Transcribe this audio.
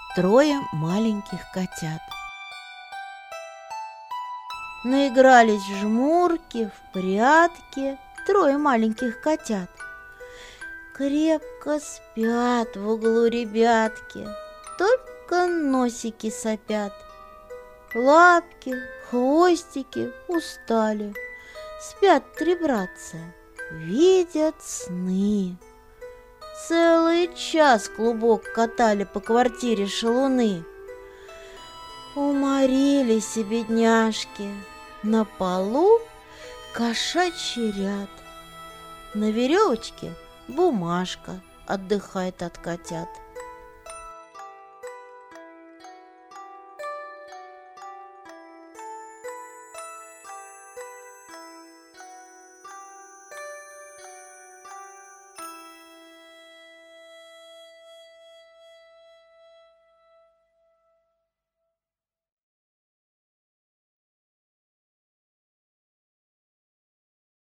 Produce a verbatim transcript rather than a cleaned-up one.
Трое маленьких котят. Наигрались в жмурки, в прятки трое маленьких котят. Крепко спят в углу ребятки, только носики сопят. Лапки, хвостики устали, спят три братца, видят сны. Целый час клубок катали по квартире шалуны. Уморились и бедняжки, на полу кошачий ряд. На веревочке бумажка отдыхает от котят.